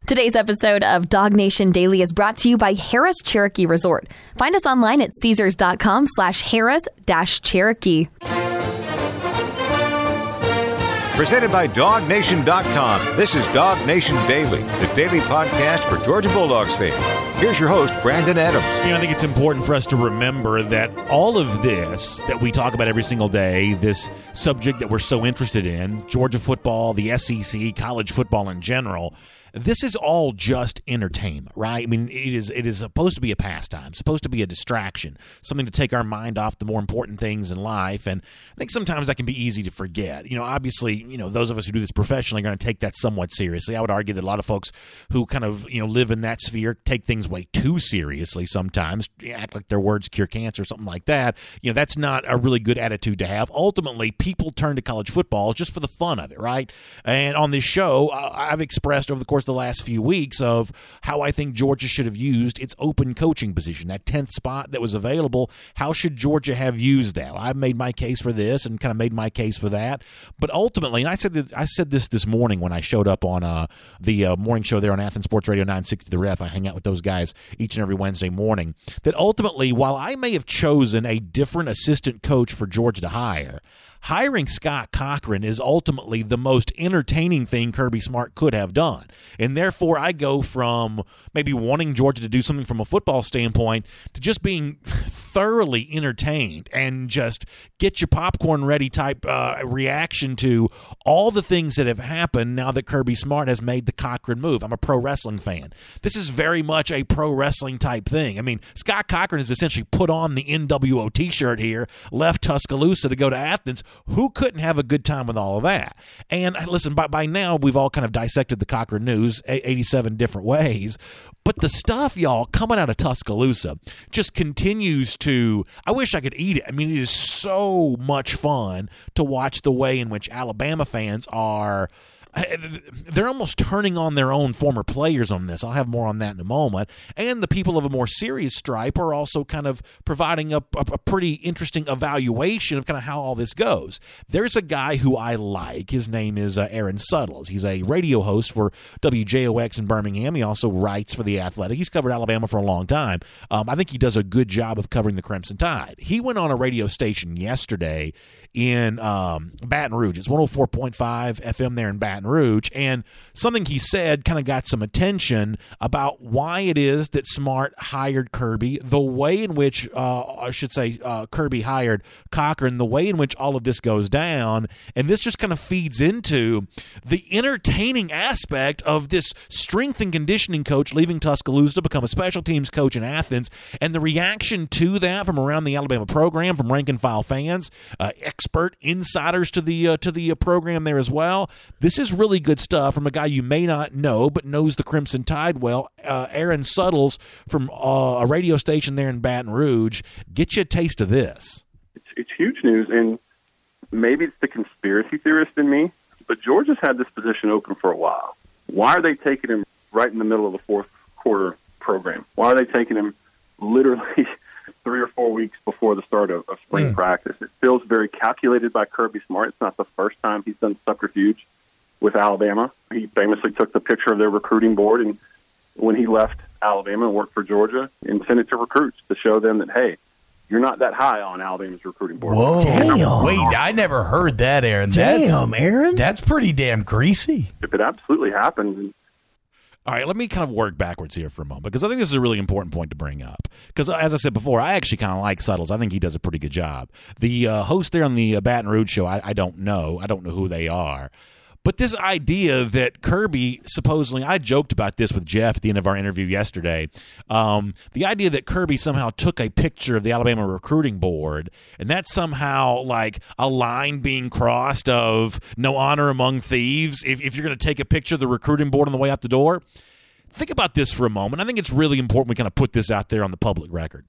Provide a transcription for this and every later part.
Today's episode of Dog Nation Daily is brought to you by Harris Cherokee Resort. Find us online at Caesars.com/Harris-Cherokee. Presented by DogNation.com. This is Dog Nation Daily, the daily podcast for Georgia Bulldogs fans. Here's your host, Brandon Adams. I think it's important for us to remember that all of this that we talk about every single day, this subject that we're so interested in, Georgia football, the SEC, college football in general, this is all just entertainment, right? I mean, it is supposed to be a pastime, supposed to be a distraction, something to take our mind off the more important things in life. And I think sometimes that can be easy to forget. Obviously, those of us who do this professionally are going to take that somewhat seriously. I would argue that a lot of folks who kind of, live in that sphere take things way too seriously sometimes, act like their words cure cancer or something like that. That's not a really good attitude to have. Ultimately, people turn to college football just for the fun of it, right? And on this show, I've expressed over the course of the last few weeks of how I think Georgia should have used its open coaching position, that 10th spot that was available. How should Georgia have used that? I've made my case for this and kind of made my case for that. But ultimately, and I said this morning when I showed up on the morning show there on Athens Sports Radio 960 The Ref. I hang out with those guys each and every Wednesday morning. That ultimately, while I may have chosen a different assistant coach for Georgia to hire, hiring Scott Cochran is ultimately the most entertaining thing Kirby Smart could have done. And therefore, I go from maybe wanting Georgia to do something from a football standpoint to just being thoroughly entertained and just get your popcorn ready type reaction to all the things that have happened now that Kirby Smart has made the Cochran move. I'm a pro wrestling fan. This is very much a pro wrestling type thing. I mean, Scott Cochran has essentially put on the NWO t-shirt here, left Tuscaloosa to go to Athens. Who couldn't have a good time with all of that? And listen, by now we've all kind of dissected the Cochran news 87 different ways, but the stuff, y'all, coming out of Tuscaloosa just continues to, I wish I could eat it. I mean, it is so much fun to watch the way in which Alabama fans are. They're almost turning on their own former players on this. I'll have more on that in a moment. And the people of a more serious stripe are also kind of providing a pretty interesting evaluation of kind of how all this goes. There's a guy who I like. His name is Aaron Suttles. He's a radio host for WJOX in Birmingham. He also writes for The Athletic. He's covered Alabama for a long time. I think he does a good job of covering the Crimson Tide. He went on a radio station yesterday in Baton Rouge. It's 104.5 FM there in Baton Rouge, and something he said kind of got some attention about why it is that Smart hired Kirby, the way in which Kirby hired Cochran, the way in which all of this goes down, and this just kind of feeds into the entertaining aspect of this strength and conditioning coach leaving Tuscaloosa to become a special teams coach in Athens, and the reaction to that from around the Alabama program, from rank and file fans, expert insiders to the program there as well. This is really good stuff from a guy you may not know but knows the Crimson Tide well, Aaron Suttles from a radio station there in Baton Rouge. Get you a taste of this. It's huge news, and maybe it's the conspiracy theorist in me, but Georgia's had this position open for a while. Why are they taking him right in the middle of the fourth quarter program? Why are they taking him literally 3 or 4 weeks before the start of spring practice? It feels very calculated by Kirby Smart. It's not the first time he's done subterfuge with Alabama. He famously took the picture of their recruiting board and when he left Alabama and worked for Georgia and sent it to recruits to show them that, hey, you're not that high on Alabama's recruiting board. Whoa. Damn. Wait, I never heard that, Aaron. Aaron. That's pretty damn greasy. If it absolutely happens. All right, let me kind of work backwards here for a moment because I think this is a really important point to bring up. Because as I said before, I actually kind of like Suttles. I think he does a pretty good job. The host there on the Baton Rouge show, I don't know. I don't know who they are. But this idea that Kirby supposedly, I joked about this with Jeff at the end of our interview yesterday, the idea that Kirby somehow took a picture of the Alabama recruiting board and that's somehow like a line being crossed of no honor among thieves if you're going to take a picture of the recruiting board on the way out the door. Think about this for a moment. I think it's really important we kind of put this out there on the public record.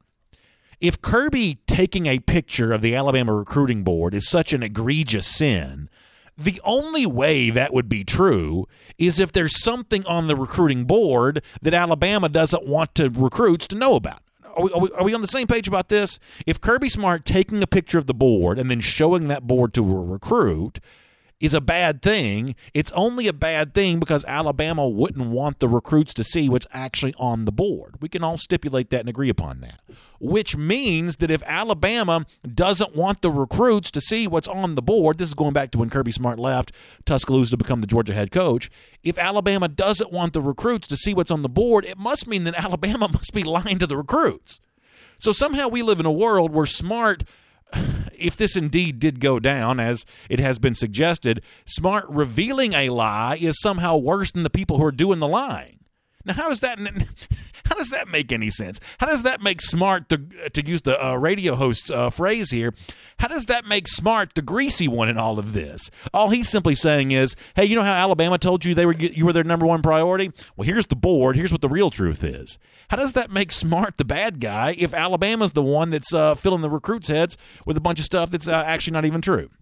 If Kirby taking a picture of the Alabama recruiting board is such an egregious sin, the only way that would be true is if there's something on the recruiting board that Alabama doesn't want recruits to know about. Are we on the same page about this? If Kirby Smart taking a picture of the board and then showing that board to a recruit is a bad thing. It's only a bad thing because Alabama wouldn't want the recruits to see what's actually on the board. We can all stipulate that and agree upon that, which means that if Alabama doesn't want the recruits to see what's on the board, this is going back to when Kirby Smart left Tuscaloosa to become the Georgia head coach. If Alabama doesn't want the recruits to see what's on the board, it must mean that Alabama must be lying to the recruits. So somehow we live in a world where Smart, if this indeed did go down, as it has been suggested, Smart revealing a lie is somehow worse than the people who are doing the lying. Now, how does that make any sense? How does that make Smart, to use the radio host's phrase here, how does that make Smart the greasy one in all of this? All he's simply saying is, hey, you know how Alabama told you you were their number one priority? Well, here's the board. Here's what the real truth is. How does that make Smart the bad guy if Alabama's the one that's filling the recruits' heads with a bunch of stuff that's actually not even true?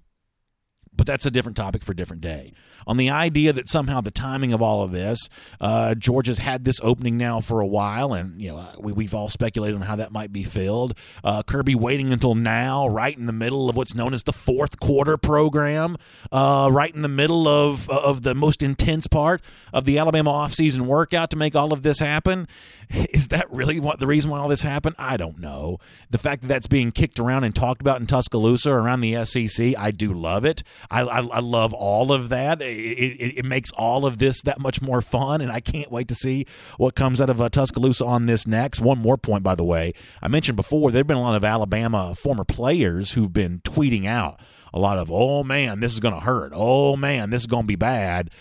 But that's a different topic for a different day. On the idea that somehow the timing of all of this, Georgia's had this opening now for a while, and we've all speculated on how that might be filled. Kirby waiting until now, right in the middle of what's known as the fourth quarter program, right in the middle of the most intense part of the Alabama offseason workout to make all of this happen. Is that really the reason why all this happened? I don't know. The fact that that's being kicked around and talked about in Tuscaloosa around the SEC, I do love it. I love all of that. It makes all of this that much more fun, and I can't wait to see what comes out of Tuscaloosa on this next. One more point, by the way. I mentioned before, there have been a lot of Alabama former players who've been tweeting out a lot of, oh, man, this is going to hurt. Oh, man, this is going to be bad.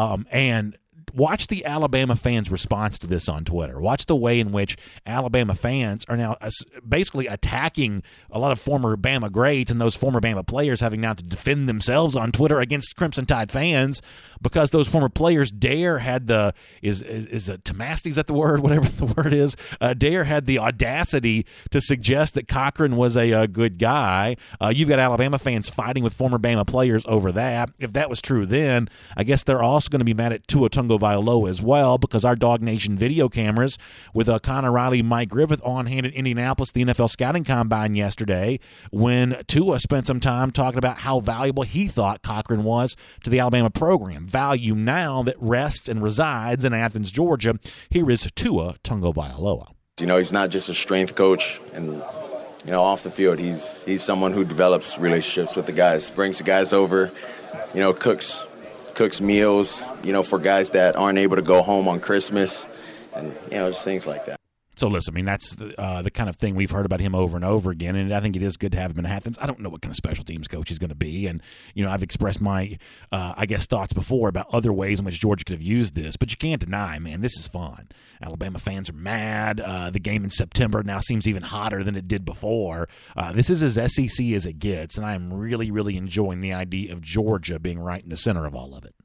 And watch the Alabama fans' response to this on Twitter. Watch the way in which Alabama fans are now basically attacking a lot of former Bama greats and those former Bama players having now to defend themselves on Twitter against Crimson Tide fans because those former players, Dare had the, is tenacity, is that the word? Whatever the word is. Dare had the audacity to suggest that Cochran was a good guy. You've got Alabama fans fighting with former Bama players over that. If that was true then, I guess they're also going to be mad at Tua Tagovailoa as well, because our Dog Nation video cameras with Connor Riley, Mike Griffith on hand in Indianapolis, the NFL scouting combine yesterday, when Tua spent some time talking about how valuable he thought Cochran was to the Alabama program. Value now that rests and resides in Athens, Georgia. Here is Tua Tagovailoa. He's not just a strength coach, and off the field, he's someone who develops relationships with the guys, brings the guys over, cooks meals, for guys that aren't able to go home on Christmas, and just things like that. So listen, that's the kind of thing we've heard about him over and over again, and I think it is good to have him in Athens. I don't know what kind of special teams coach he's going to be, and I've expressed my thoughts before about other ways in which Georgia could have used this, but you can't deny, man, this is fun. Alabama fans are mad. The game in September now seems even hotter than it did before. This is as SEC as it gets, and I'm really, really enjoying the idea of Georgia being right in the center of all of it.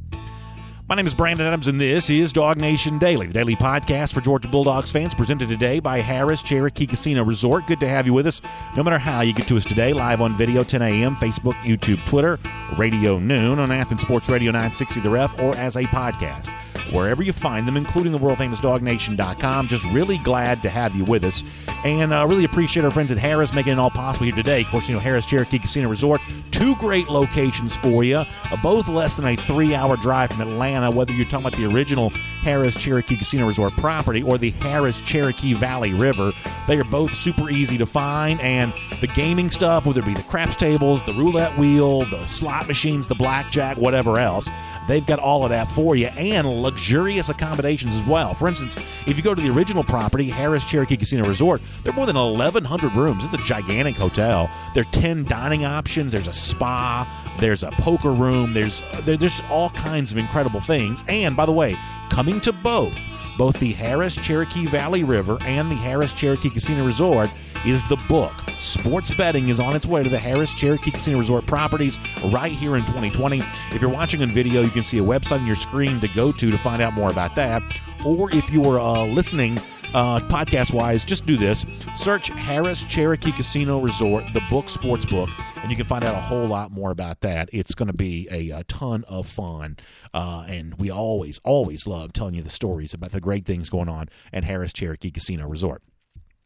My name is Brandon Adams, and this is Dog Nation Daily, the daily podcast for Georgia Bulldogs fans, presented today by Harris Cherokee Casino Resort. Good to have you with us, no matter how you get to us today, live on video, 10 a.m., Facebook, YouTube, Twitter, Radio Noon, on Athens Sports Radio 960 The Ref, or as a podcast. Wherever you find them, including the world-famous DogNation.com. Just really glad to have you with us, and really appreciate our friends at Harris making it all possible here today. Of course, Harris Cherokee Casino Resort, two great locations for you, both less than a 3-hour drive from Atlanta, whether you're talking about the original Harris Cherokee Casino Resort property or the Harris Cherokee Valley River. They are both super easy to find, and the gaming stuff, whether it be the craps tables, the roulette wheel, the slot machines, the blackjack, whatever else, they've got all of that for you, and luxurious accommodations as well. For instance, if you go to the original property, Harris Cherokee Casino Resort, there are more than 1,100 rooms. It's a gigantic hotel. There are 10 dining options. There's a spa. There's a poker room. There's all kinds of incredible things. And, by the way, coming to both the Harris Cherokee Valley River and the Harris Cherokee Casino Resort is the book. Sports betting is on its way to the Harris Cherokee Casino Resort properties right here in 2020. If you're watching on video, you can see a website on your screen to go to find out more about that. Or if you're listening podcast-wise, just do this. Search Harris Cherokee Casino Resort, the book, sports book, and you can find out a whole lot more about that. It's going to be a ton of fun, and we always love telling you the stories about the great things going on at Harris Cherokee Casino Resort.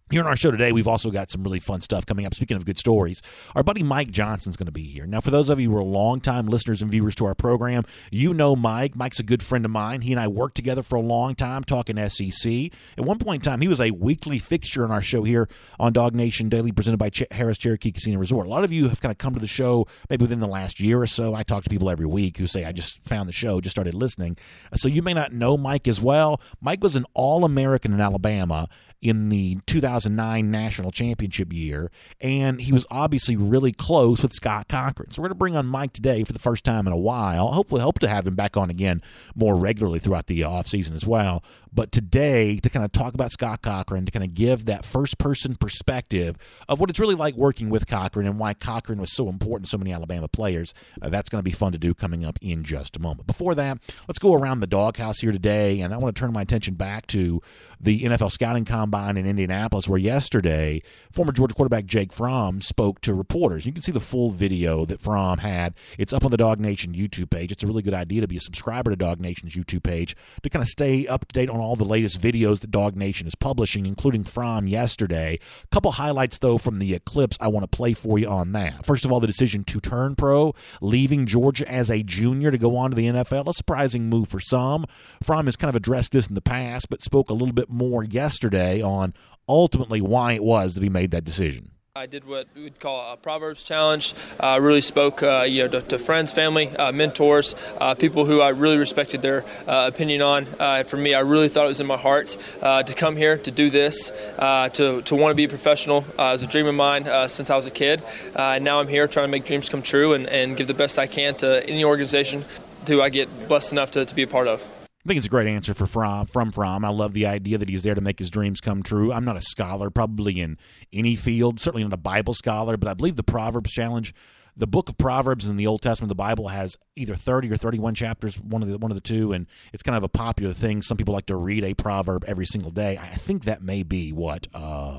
Here on our show today, we've also got some really fun stuff coming up. Speaking of good stories, our buddy Mike Johnson's going to be here. Now, for those of you who are longtime listeners and viewers to our program, you know Mike. Mike's a good friend of mine. He and I worked together for a long time talking SEC. At one point in time, he was a weekly fixture on our show here on Dog Nation Daily, presented by Harris Cherokee Casino Resort. A lot of you have kind of come to the show maybe within the last year or so. I talk to people every week who say, I just found the show, just started listening. So you may not know Mike as well. Mike was an All-American in Alabama in the 2009 national championship year, and he was obviously really close with Scott Cochran. So we're going to bring on Mike today for the first time in a while. Hopefully hope to have him back on again more regularly throughout the offseason as well. But today, to kind of talk about Scott Cochran, to kind of give that first-person perspective of what it's really like working with Cochran and why Cochran was so important to so many Alabama players, that's going to be fun to do coming up in just a moment. Before that, let's go around the doghouse here today, and I want to turn my attention back to the NFL Scouting Combine in Indianapolis, where yesterday, former Georgia quarterback Jake Fromm spoke to reporters. You can see the full video that Fromm had. It's up on the Dog Nation YouTube page. It's a really good idea to be a subscriber to Dog Nation's YouTube page to kind of stay up to date on all the latest videos that Dog Nation is publishing, including Fromm yesterday. A couple highlights, though, from the clips I want to play for you on that. First of all, the decision to turn pro, leaving Georgia as a junior to go on to the NFL, a surprising move for some. Fromm has kind of addressed this in the past, but spoke a little bit more yesterday on ultimately why it was that he made that decision. I did what we would call a Proverbs challenge. Really spoke, to friends, family, mentors, people who I really respected their opinion on. For me, I really thought it was in my heart to come here to do this, to want to be a professional. It was a dream of mine since I was a kid. And now I'm here trying to make dreams come true and give the best I can to any organization who I get blessed enough to be a part of. I think it's a great answer from Fromm. I love the idea that he's there to make his dreams come true. I'm not a scholar, probably in any field, certainly not a Bible scholar, but I believe the Proverbs Challenge, the book of Proverbs in the Old Testament, the Bible, has either 30 or 31 chapters, one of the two, and it's kind of a popular thing. Some people like to read a proverb every single day. I think that may be what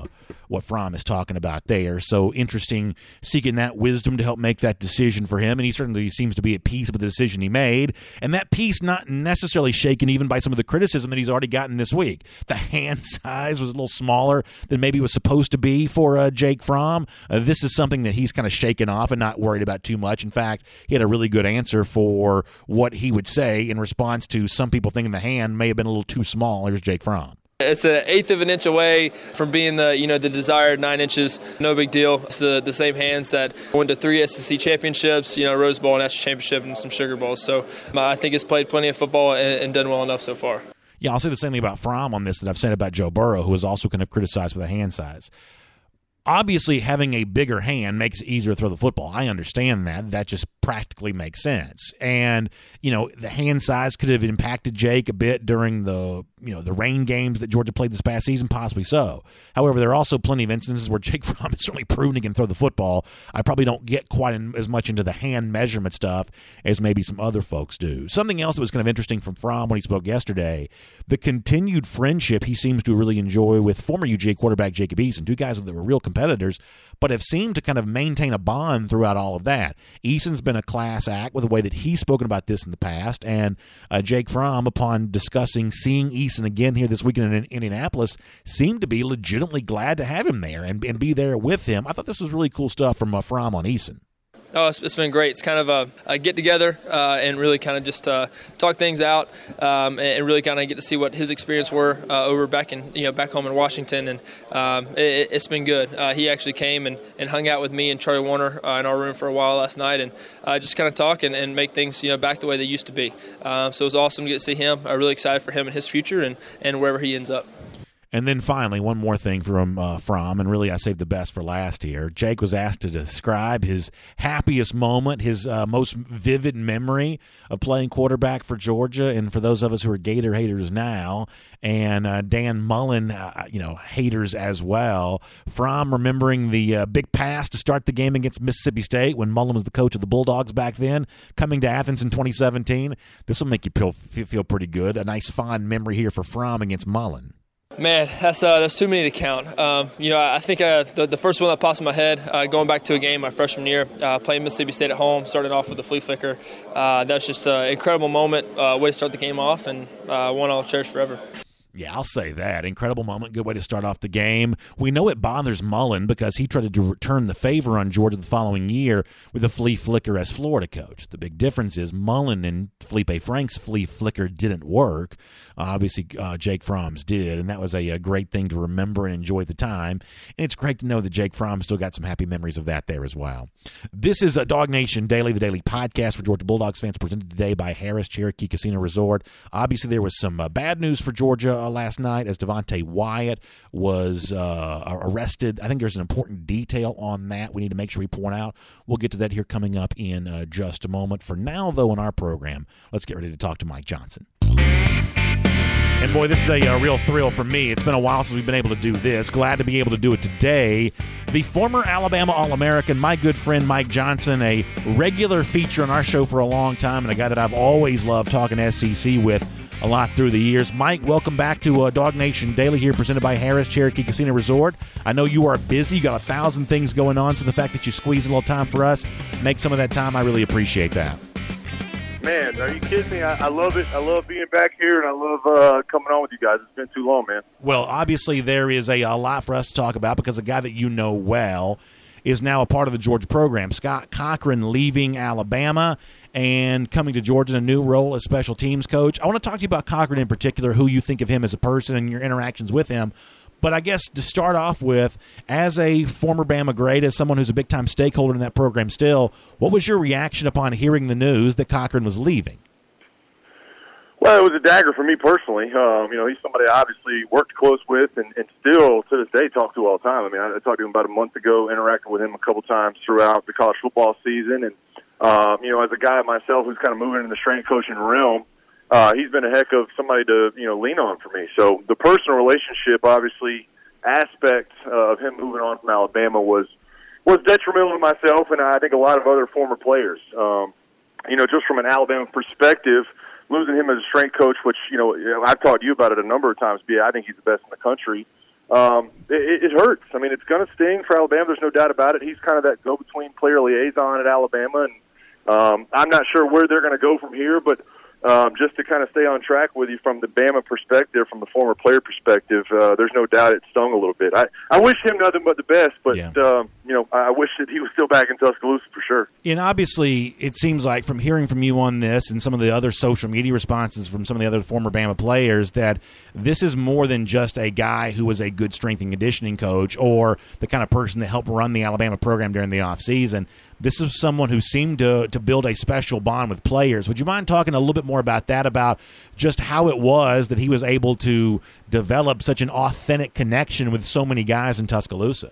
Fromm is talking about there. So interesting, seeking that wisdom to help make that decision for him, and he certainly seems to be at peace with the decision he made, and that peace not necessarily shaken even by some of the criticism that he's already gotten this week. The hand size was a little smaller than maybe it was supposed to be for Jake Fromm. This is something that he's kind of shaken off and not worried about too much. In fact, he had a really good answer for what he would say in response to some people thinking the hand may have been a little too small. Here's Jake Fromm. It's an eighth of an inch away from being the desired 9 inches. No big deal. It's the same hands that went to 3 SEC championships, Rose Bowl, National Championship, and some Sugar Bowls. So I think he's played plenty of football and done well enough so far. Yeah, I'll say the same thing about Fromm on this that I've said about Joe Burrow, who is also kind of criticized for the hand size. Obviously, having a bigger hand makes it easier to throw the football. I understand that. That just practically makes sense. And, the hand size could have impacted Jake a bit during the rain games that Georgia played this past season, possibly so. However, there are also plenty of instances where Jake Fromm has certainly proven he can throw the football. I probably don't get quite as much into the hand measurement stuff as maybe some other folks do. Something else that was kind of interesting from Fromm when he spoke yesterday, the continued friendship he seems to really enjoy with former UGA quarterback Jacob Eason, two guys that were real competitors, but have seemed to kind of maintain a bond throughout all of that. Eason's been a class act with the way that he's spoken about this in the past, and Jake Fromm, upon discussing seeing Eason again here this weekend in Indianapolis, seemed to be legitimately glad to have him there and be there with him. I thought this was really cool stuff from Fromm on Eason. Oh, it's been great. It's kind of a get-together and really kind of just talk things out and really kind of get to see what his experience were over back home in Washington. And it's been good. He actually came and hung out with me and Charlie Warner in our room for a while last night and just kind of talk and make things back the way they used to be. So it was awesome to get to see him. I'm really excited for him and his future and wherever he ends up. And then finally, one more thing from Fromm, and really I saved the best for last here. Jake was asked to describe his happiest moment, his most vivid memory of playing quarterback for Georgia. And for those of us who are Gator haters now, and Dan Mullen, haters as well, Fromm remembering the big pass to start the game against Mississippi State when Mullen was the coach of the Bulldogs back then, coming to Athens in 2017. This will make you feel pretty good. A nice fond memory here for Fromm against Mullen. Man, that's too many to count. I think the first one that pops in my head, going back to a game my freshman year, playing Mississippi State at home, starting off with the flea flicker. That was just an incredible moment, way to start the game off, and one I'll cherish forever. Yeah, I'll say that. Incredible moment. Good way to start off the game. We know it bothers Mullen because he tried to return the favor on Georgia the following year with a flea flicker as Florida coach. The big difference is Mullen and Felipe Frank's flea flicker didn't work. Obviously, Jake Fromm's did, and that was a great thing to remember and enjoy the time. And it's great to know that Jake Fromm still got some happy memories of that there as well. This is Dog Nation Daily, the daily podcast for Georgia Bulldogs fans, presented today by Harris Cherokee Casino Resort. Obviously, there was some bad news for Georgia last night as Devontae Wyatt was arrested. I think there's an important detail on that we need to make sure we point out. We'll get to that here coming up in just a moment. For now, though, in our program, let's get ready to talk to Mike Johnson. And, boy, this is a real thrill for me. It's been a while since we've been able to do this. Glad to be able to do it today. The former Alabama All-American, my good friend Mike Johnson, a regular feature on our show for a long time and a guy that I've always loved talking SEC with a lot through the years. Mike, welcome back to Dog Nation Daily here, presented by Harris Cherokee Casino Resort. I know you are busy. You got 1,000 things going on, so the fact that you squeeze a little time for us, make some of that time, I really appreciate that. Man, are you kidding me? I love it. I love being back here, and I love coming on with you guys. It's been too long, man. Well, obviously there is a lot for us to talk about because a guy that you know well is now a part of the Georgia program. Scott Cochran leaving Alabama and coming to Georgia in a new role as special teams coach. I want to talk to you about Cochran in particular, who you think of him as a person and your interactions with him. But I guess to start off with, as a former Bama great, as someone who's a big-time stakeholder in that program still, what was your reaction upon hearing the news that Cochran was leaving? Well, it was a dagger for me personally. He's somebody I obviously worked close with and still, to this day, talk to all the time. I mean, I talked to him about a month ago, interacted with him a couple times throughout the college football season. And, as a guy myself who's kind of moving in the strength coaching realm, he's been a heck of somebody to, lean on for me. So the personal relationship, obviously, aspect of him moving on from Alabama was detrimental to myself and I think a lot of other former players. Just from an Alabama perspective, losing him as a strength coach, which, I've talked to you about it a number of times, I think he's the best in the country. It hurts. I mean, it's going to sting for Alabama. There's no doubt about it. He's kind of that go-between player liaison at Alabama, and I'm not sure where they're going to go from here, but just to kind of stay on track with you from the Bama perspective, from the former player perspective, there's no doubt it stung a little bit. I wish him nothing but the best, but, I wish that he was still back in Tuscaloosa for sure. And obviously, it seems like from hearing from you on this and some of the other social media responses from some of the other former Bama players that this is more than just a guy who was a good strength and conditioning coach or the kind of person that helped run the Alabama program during the offseason. This is someone who seemed to build a special bond with players. Would you mind talking a little bit more about that, about just how it was that he was able to develop such an authentic connection with so many guys in Tuscaloosa?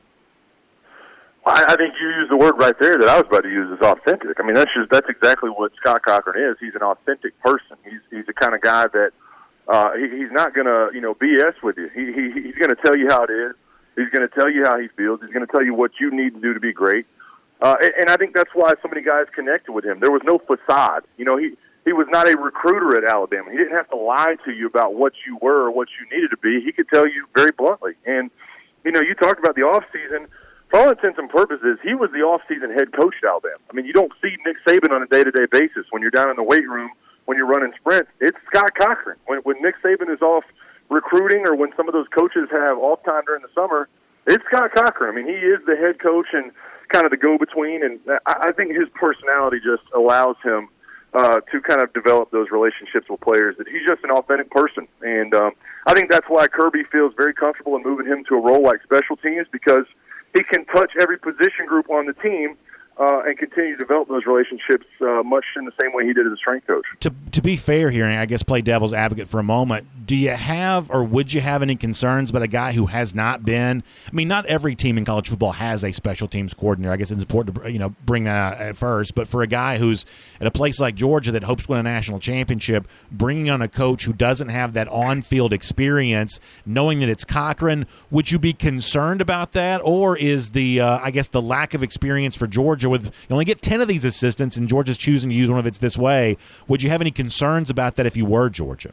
I think you used the word right there that I was about to use, is authentic. I mean, that's exactly what Scott Cochran is. He's an authentic person. He's the kind of guy that he's not going to BS with you. He's going to tell you how it is. He's going to tell you how he feels. He's going to tell you what you need to do to be great. And I think that's why so many guys connected with him. There was no facade. He was not a recruiter at Alabama. He didn't have to lie to you about what you were or what you needed to be. He could tell you very bluntly. And, you talked about the offseason. For all intents and purposes, he was the off-season head coach at Alabama. I mean, you don't see Nick Saban on a day-to-day basis when you're down in the weight room, when you're running sprints. It's Scott Cochran. When Nick Saban is off recruiting or when some of those coaches have off time during the summer, it's Scott Cochran. I mean, he is the head coach and kind of the go-between, and I think his personality just allows him to kind of develop those relationships with players. That he's just an authentic person, and I think that's why Kirby feels very comfortable in moving him to a role like special teams, because he can touch every position group on the team and continue to develop those relationships much in the same way he did as a strength coach. To be fair here, and I guess play devil's advocate for a moment, do you have or would you have any concerns about a guy who has not been – I mean, not every team in college football has a special teams coordinator. I guess it's important to bring that out at first. But for a guy who's at a place like Georgia that hopes to win a national championship, bringing on a coach who doesn't have that on-field experience, knowing that it's Cochran, would you be concerned about that? Or is the lack of experience for Georgia, with you only get 10 of these assistants and Georgia's choosing to use one of its this way, would you have any concerns about that if you were Georgia?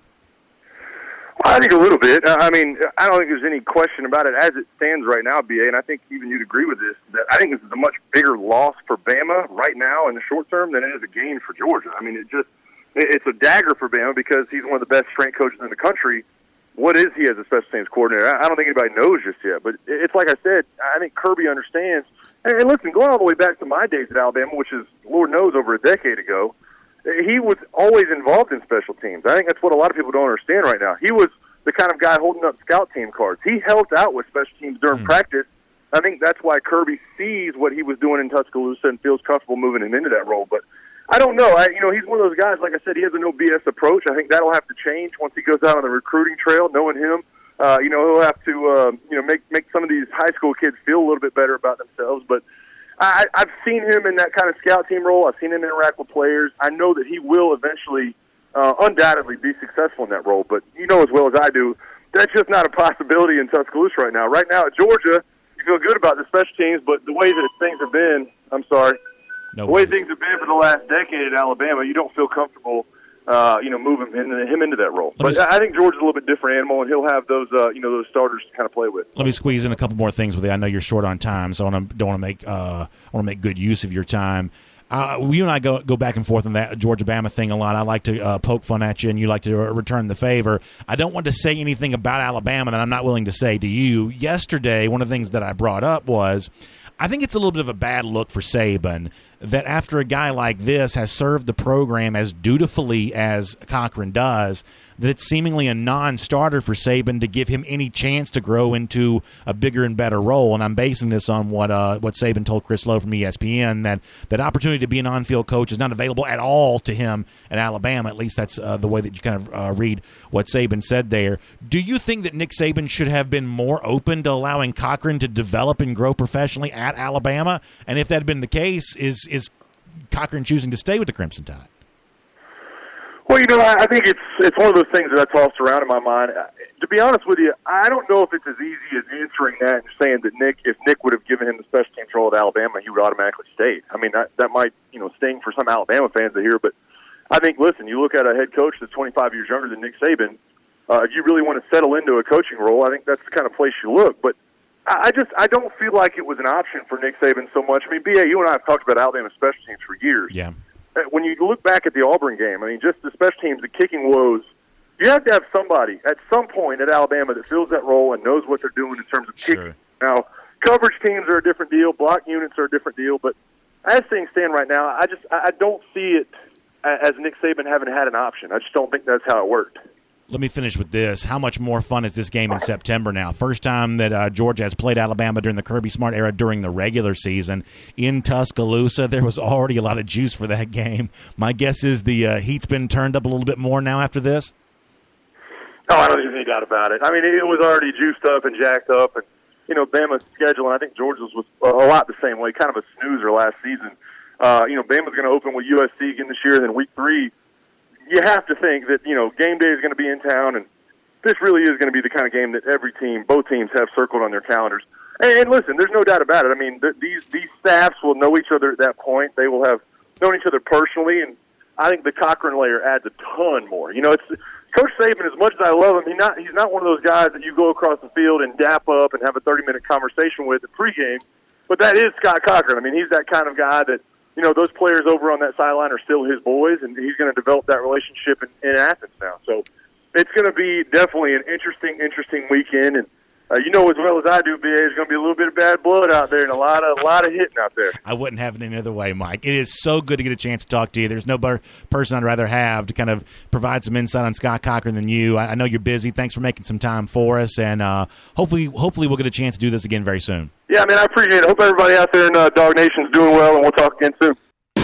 I think a little bit. I mean, I don't think there's any question about it as it stands right now, BA, and I think even you'd agree with this, that I think this is a much bigger loss for Bama right now in the short term than it is a gain for Georgia. I mean, it's a dagger for Bama because he's one of the best strength coaches in the country, what is he as a special teams coordinator? I don't think anybody knows just yet. But it's like I said, I think Kirby understands. And listen, going all the way back to my days at Alabama, which is, Lord knows, over a decade ago, he was always involved in special teams. I think that's what a lot of people don't understand right now. He was the kind of guy holding up scout team cards. He helped out with special teams during practice. I think that's why Kirby sees what he was doing in Tuscaloosa and feels comfortable moving him into that role. But I don't know. He's one of those guys, like I said, he has a no BS approach. I think that'll have to change once he goes out on the recruiting trail, knowing him. He'll have to, make some of these high school kids feel a little bit better about themselves. But I've seen him in that kind of scout team role. I've seen him interact with players. I know that he will eventually, undoubtedly, be successful in that role. But you know as well as I do, that's just not a possibility in Tuscaloosa right now. Right now at Georgia, you feel good about the special teams, but the way that things have been, the way things have been for the last decade at Alabama, you don't feel comfortable, moving him into that role. But I think Georgia's a little bit different animal, and he'll have those, those starters to kind of play with. Let me squeeze in a couple more things with you. I know you're short on time, so I want to make good use of your time. You and I go back and forth on that Georgia-Bama thing a lot. I like to poke fun at you, and you like to return the favor. I don't want to say anything about Alabama that I'm not willing to say to you. Yesterday, one of the things that I brought up was I think it's a little bit of a bad look for Saban that after a guy like this has served the program as dutifully as Cochran does, that it's seemingly a non-starter for Saban to give him any chance to grow into a bigger and better role. And I'm basing this on what Saban told Chris Lowe from ESPN, that opportunity to be an on-field coach is not available at all to him at Alabama. At least that's the way that you kind of read what Saban said there. Do you think that Nick Saban should have been more open to allowing Cochran to develop and grow professionally at Alabama? And if that had been the case, is Cochran choosing to stay with the Crimson Tide? Well, I think it's one of those things that I tossed around in my mind. To be honest with you, I don't know if it's as easy as answering that and saying that if Nick would have given him the special teams role at Alabama, he would automatically stay. I mean, that might sting for some Alabama fans to hear, but I think, listen, you look at a head coach that's 25 years younger than Nick Saban. If you really want to settle into a coaching role, I think that's the kind of place you look. But I don't feel like it was an option for Nick Saban so much. I mean, B.A., you and I have talked about Alabama special teams for years. Yeah. When you look back at the Auburn game, I mean, just the special teams, the kicking woes, you have to have somebody at some point at Alabama that fills that role and knows what they're doing in terms of kicking. Now, coverage teams are a different deal. Block units are a different deal. But as things stand right now, I don't see it as Nick Saban having had an option. I just don't think that's how it worked. Let me finish with this. How much more fun is this game in September now? First time that Georgia has played Alabama during the Kirby Smart era during the regular season in Tuscaloosa. There was already a lot of juice for that game. My guess is the heat's been turned up a little bit more now after this? Oh, I don't think there's any doubt about it. I mean, it was already juiced up and jacked up. And, Bama's schedule, and I think Georgia's was a lot the same way, kind of a snoozer last season. Bama's going to open with USC again this year, and then week 3, you have to think that, game day is going to be in town, and this really is going to be the kind of game that both teams have circled on their calendars. And listen, there's no doubt about it. I mean, these staffs will know each other at that point. They will have known each other personally, and I think the Cochran layer adds a ton more. It's Coach Saban, as much as I love him, he's not one of those guys that you go across the field and dap up and have a 30-minute conversation with at pregame, but that is Scott Cochran. I mean, he's that kind of guy that, those players over on that sideline are still his boys, and he's going to develop that relationship in Athens now. So it's going to be definitely an interesting weekend. And as well as I do, BA, there's going to be a little bit of bad blood out there and a lot of hitting out there. I wouldn't have it any other way, Mike. It is so good to get a chance to talk to you. There's no better person I'd rather have to kind of provide some insight on Scott Cochran than you. I know you're busy. Thanks for making some time for us, and hopefully we'll get a chance to do this again very soon. Yeah, man, I appreciate it. Hope everybody out there in Dog Nation's doing well, and we'll talk again soon.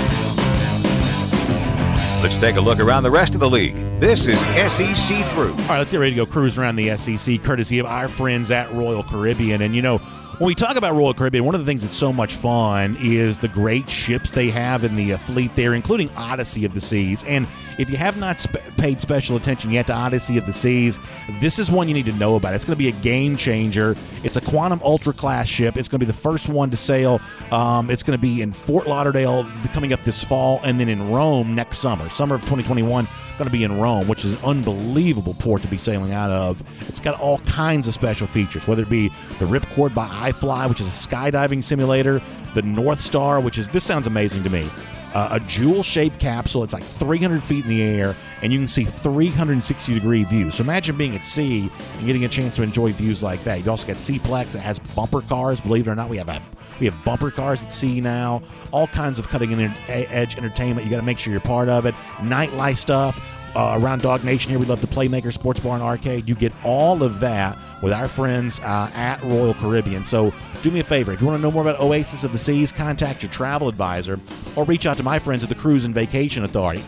Let's take a look around the rest of the league. This is SEC Through. All right, let's get ready to go cruise around the SEC, courtesy of our friends at Royal Caribbean. And, when we talk about Royal Caribbean, one of the things that's so much fun is the great ships they have in the fleet there, including Odyssey of the Seas. And if you have not paid special attention yet to Odyssey of the Seas, this is one you need to know about. It's going to be a game changer. It's a Quantum Ultra class ship. It's going to be the first one to sail. It's going to be in Fort Lauderdale coming up this fall, and then in Rome next summer of 2021. Going to be in Rome, which is an unbelievable port to be sailing out of. It's got all kinds of special features, whether it be the Ripcord by iFly, which is a skydiving simulator, the North Star, this sounds amazing to me. a jewel-shaped capsule. It's like 300 feet in the air, and you can see 360-degree views. So imagine being at sea and getting a chance to enjoy views like that. You also got Seaplex that has bumper cars. Believe it or not, we have bumper cars at sea now. All kinds of cutting-edge entertainment. You got to make sure you're part of it. Nightlife stuff. Around Dog Nation here, we love the Playmaker Sports Bar and Arcade. You get all of that with our friends at Royal Caribbean. So do me a favor. If you want to know more about Oasis of the Seas, contact your travel advisor or reach out to my friends at the Cruise and Vacation Authority.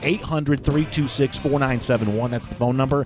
800-326-4971. That's the phone number.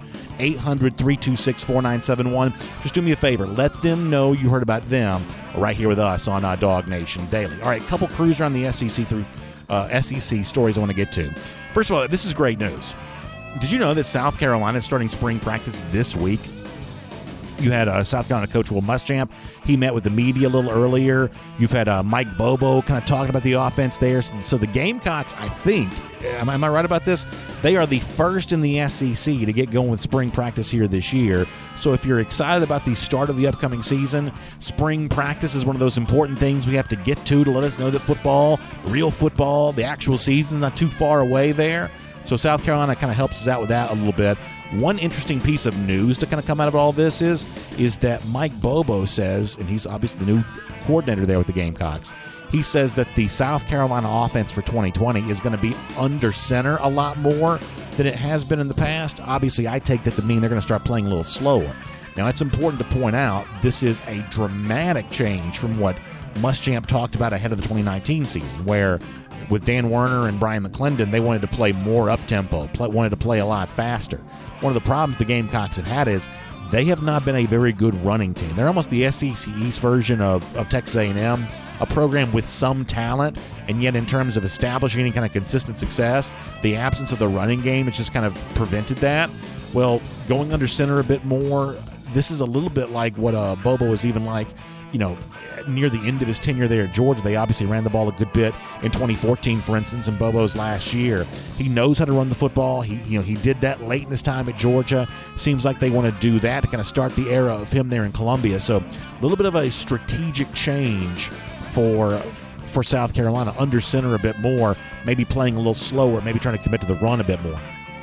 800-326-4971. Just do me a favor. Let them know you heard about them right here with us on Dog Nation Daily. All right, a couple crews around the SEC stories I want to get to. First of all, this is great news. Did you know that South Carolina is starting spring practice this week? You had South Carolina coach Will Muschamp. He met with the media a little earlier. You've had Mike Bobo kind of talking about the offense there. So the Gamecocks, I think, am I right about this? They are the first in the SEC to get going with spring practice here this year. So if you're excited about the start of the upcoming season, spring practice is one of those important things we have to get to let us know that football, real football, the actual season is not too far away there. So South Carolina kind of helps us out with that a little bit. One interesting piece of news to kind of come out of all this is that Mike Bobo says, and he's obviously the new coordinator there with the Gamecocks, he says that the South Carolina offense for 2020 is going to be under center a lot more than it has been in the past. Obviously, I take that to mean they're going to start playing a little slower. Now, it's important to point out this is a dramatic change from what Muschamp talked about ahead of the 2019 season, where with Dan Werner and Brian McClendon, they wanted to play more up-tempo, wanted to play a lot faster. One of the problems the Gamecocks have had is they have not been a very good running team. They're almost the SEC East version of Texas A&M, a program with some talent, and yet in terms of establishing any kind of consistent success, the absence of the running game has just kind of prevented that. Well, going under center a bit more, this is a little bit like what Bobo was even like, near the end of his tenure there at Georgia. They obviously ran the ball a good bit in 2014, for instance, in Bobo's last year. He knows how to run the football. He did that late in his time at Georgia. Seems like they want to do that to kind of start the era of him there in Columbia. So a little bit of a strategic change for South Carolina, under center a bit more, maybe playing a little slower, maybe trying to commit to the run a bit more.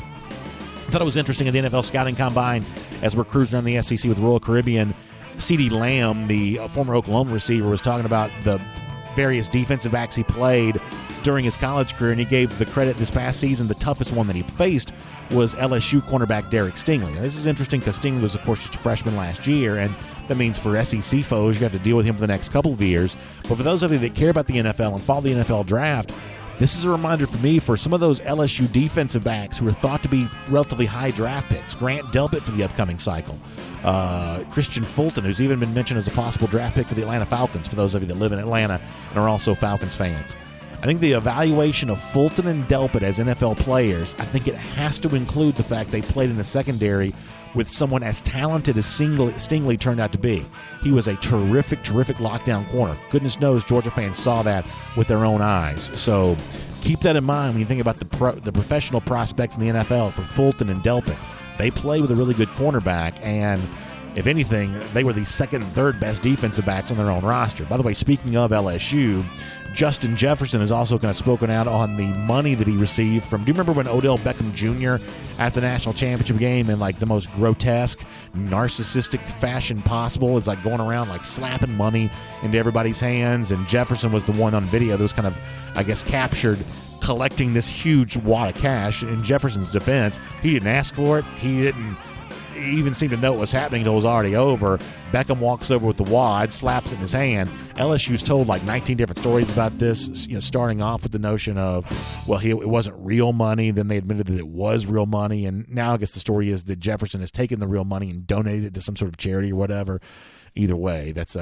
I thought it was interesting in the NFL Scouting Combine as we're cruising around the SEC with Royal Caribbean. CeeDee Lamb, the former Oklahoma receiver, was talking about the various defensive backs he played during his college career, and he gave the credit this past season. The toughest one that he faced was LSU cornerback Derek Stingley. Now, this is interesting because Stingley was, of course, just a freshman last year, and that means for SEC foes, you have to deal with him for the next couple of years. But for those of you that care about the NFL and follow the NFL draft, this is a reminder for me for some of those LSU defensive backs who are thought to be relatively high draft picks. Grant Delpit for the upcoming cycle. Christian Fulton, who's even been mentioned as a possible draft pick for the Atlanta Falcons, for those of you that live in Atlanta and are also Falcons fans. I think the evaluation of Fulton and Delpit as NFL players, I think it has to include the fact they played in the secondary with someone as talented as Stingley turned out to be. He was a terrific lockdown corner. Goodness knows Georgia fans saw that with their own eyes. So keep that in mind when you think about the professional prospects in the NFL for Fulton and Delpit. They play with a really good cornerback, and if anything, they were the second and third best defensive backs on their own roster. By the way, speaking of LSU, Justin Jefferson has also kind of spoken out on the money that he received from, do you remember when Odell Beckham Jr. at the national championship game in like the most grotesque, narcissistic fashion possible is like going around like slapping money into everybody's hands, and Jefferson was the one on video that was kind of, I guess, captured collecting this huge wad of cash. In Jefferson's defense, he didn't ask for it. He didn't even seem to know what was happening until it was already over. Beckham walks over with the wad, slaps it in his hand. LSU's told like 19 different stories about this, starting off with the notion of, well, it wasn't real money. Then they admitted that it was real money. And now I guess the story is that Jefferson has taken the real money and donated it to some sort of charity or whatever. Either way, that's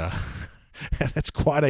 that's quite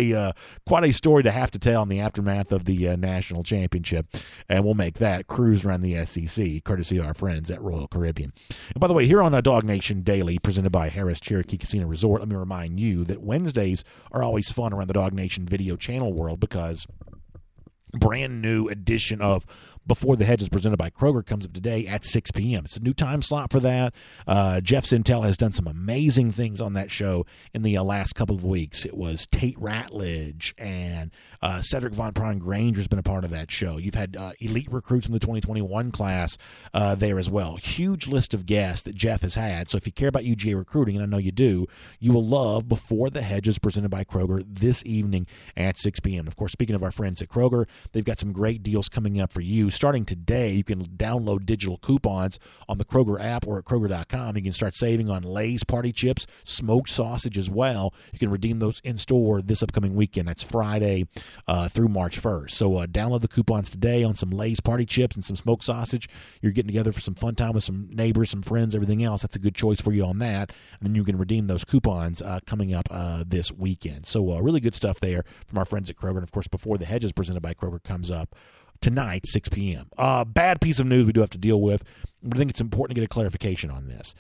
a story to have to tell in the aftermath of the national championship, and we'll make that cruise around the SEC courtesy of our friends at Royal Caribbean. And by the way, here on the Dog Nation Daily, presented by Harris Cherokee Casino Resort, let me remind you that Wednesdays are always fun around the Dog Nation video channel world because brand new edition of Before the Hedges presented by Kroger comes up today at 6 p.m. It's a new time slot for that. Jeff Sintel has done some amazing things on that show in the last couple of weeks. It was Tate Ratledge and Cedric Von Prawn-Granger has been a part of that show. You've had elite recruits from the 2021 class there as well. Huge list of guests that Jeff has had. So if you care about UGA recruiting, and I know you do, you will love Before the Hedges presented by Kroger this evening at 6 p.m. Of course, speaking of our friends at Kroger, they've got some great deals coming up for you. Starting today, you can download digital coupons on the Kroger app or at Kroger.com. You can start saving on Lay's Party Chips, smoked sausage as well. You can redeem those in-store this upcoming weekend. That's Friday through March 1st. So download the coupons today on some Lay's Party Chips and some smoked sausage. You're getting together for some fun time with some neighbors, some friends, everything else. That's a good choice for you on that. And then you can redeem those coupons coming up this weekend. So really good stuff there from our friends at Kroger. And, of course, Before the Hedges presented by Kroger comes up tonight, 6 p.m. Bad piece of news we do have to deal with, but I think it's important to get a clarification on this.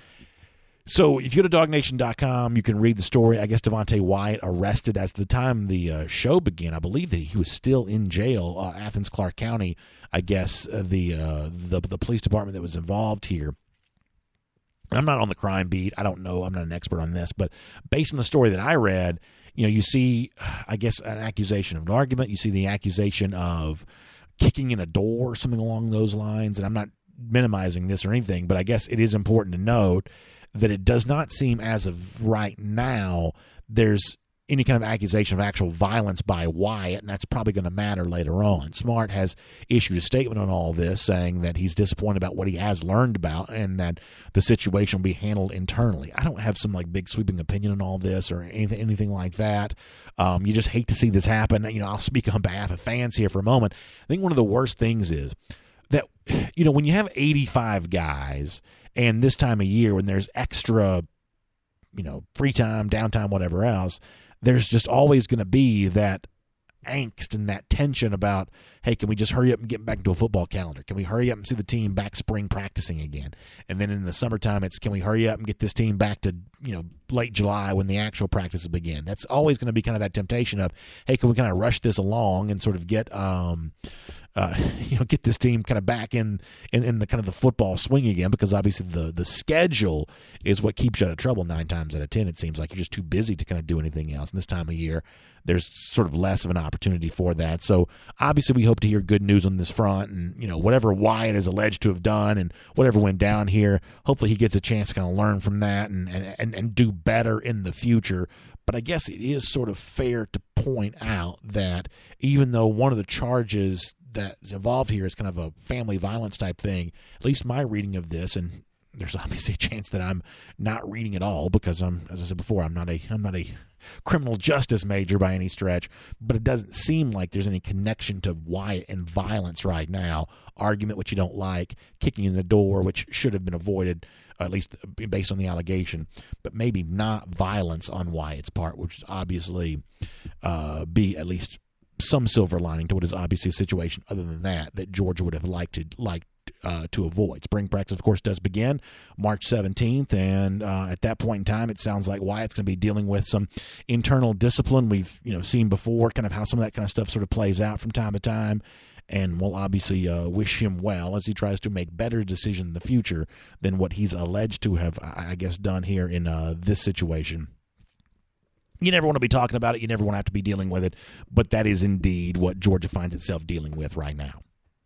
So if you go to DogNation.com, you can read the story. I guess Devontae Wyatt arrested as the time the show began. I believe that he was still in jail. Athens, Clark County, I guess, the police department that was involved here. I'm not on the crime beat. I don't know. I'm not an expert on this. But based on the story that I read, you see, I guess, an accusation of an argument. You see the accusation of kicking in a door or something along those lines. And I'm not minimizing this or anything, but I guess it is important to note that it does not seem as of right now there's any kind of accusation of actual violence by Wyatt, and that's probably going to matter later on. Smart has issued a statement on all this saying that he's disappointed about what he has learned about and that the situation will be handled internally. I don't have some big sweeping opinion on all this or anything like that. You just hate to see this happen. I'll speak on behalf of fans here for a moment. I think one of the worst things is that, when you have 85 guys and this time of year when there's extra, free time, downtime, whatever else, there's just always going to be that angst and that tension about, hey, can we just hurry up and get back into a football calendar? Can we hurry up and see the team back spring practicing again? And then in the summertime, it's can we hurry up and get this team back to, late July when the actual practices begin? That's always going to be kind of that temptation of, hey, can we kind of rush this along and sort of get get this team kind of back in the kind of the football swing again, because obviously the schedule is what keeps you out of trouble 9 times out of 10. It seems like you're just too busy to kind of do anything else. And this time of year, there's sort of less of an opportunity for that. So obviously we hope to hear good news on this front, and whatever Wyatt is alleged to have done and whatever went down here, hopefully he gets a chance to kind of learn from that and do better in the future. But I guess it is sort of fair to point out that even though one of the charges that's involved here is kind of a family violence type thing, at least my reading of this, and there's obviously a chance that I'm not reading it all because as I said before, I'm not a criminal justice major by any stretch, but it doesn't seem like there's any connection to Wyatt and violence right now. Argument which you don't like, kicking in the door which should have been avoided, at least based on the allegation, but maybe not violence on Wyatt's part, which would obviously be at least some silver lining to what is obviously a situation other than that Georgia would have liked to avoid. Spring practice, of course, does begin March 17th, and at that point in time, it sounds like Wyatt's going to be dealing with some internal discipline. We've seen before kind of how some of that kind of stuff sort of plays out from time to time, and we'll obviously wish him well as he tries to make better decisions in the future than what he's alleged to have, I guess, done here in this situation. You never want to be talking about it. You never want to have to be dealing with it. But that is indeed what Georgia finds itself dealing with right now.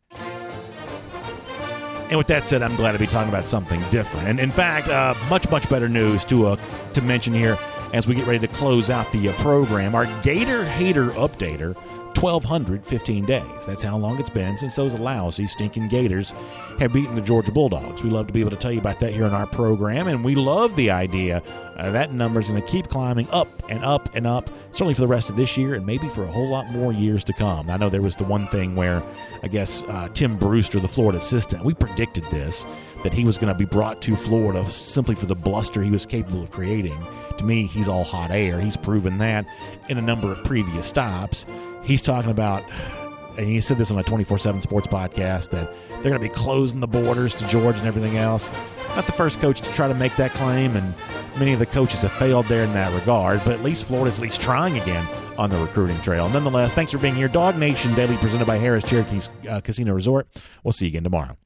And with that said, I'm glad to be talking about something different. And in fact, much, much better news to mention here as we get ready to close out the program. Our Gator Hater Updater, 1,215 days. That's how long it's been since those lousy, stinking Gators have beaten the Georgia Bulldogs. We love to be able to tell you about that here in our program, and we love the idea that number is going to keep climbing up and up and up, certainly for the rest of this year and maybe for a whole lot more years to come. I know there was the one thing where, I guess, Tim Brewster, the Florida assistant, we predicted this, that he was going to be brought to Florida simply for the bluster he was capable of creating. To me, he's all hot air. He's proven that in a number of previous stops. He's talking about, and he said this on a 24/7 Sports podcast, that they're going to be closing the borders to Georgia and everything else. Not the first coach to try to make that claim, and many of the coaches have failed there in that regard, but at least Florida's at least trying again on the recruiting trail. Nonetheless, thanks for being here. Dog Nation Daily presented by Harris Cherokee Casino Resort. We'll see you again tomorrow.